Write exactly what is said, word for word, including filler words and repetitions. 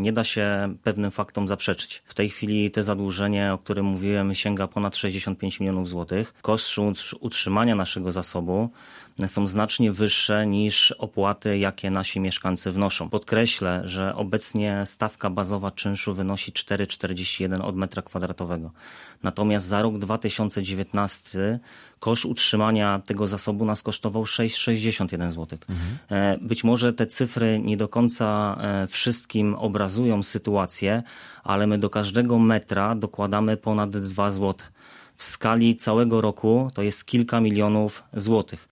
Nie da się pewnym faktom zaprzeczyć. W tej chwili te zadłużenie, o którym mówiłem, sięga ponad sześćdziesiąt pięć milionów złotych. Koszty utrzymania naszego zasobu są znacznie wyższe niż opłaty, jakie nasi mieszkańcy wnoszą. Podkreślę, że obecnie stawka bazowa czynszu wynosi cztery przecinek czterdzieści jeden od metra kwadratowego. Natomiast za rok dwa tysiące dziewiętnasty koszt utrzymania tego zasobu nas kosztował sześć przecinek sześćdziesiąt jeden złotych. Mhm. Być może te cyfry nie do końca wszystkim obrazują sytuację, ale my do każdego metra dokładamy ponad dwa złote. W skali całego roku to jest kilka milionów złotych.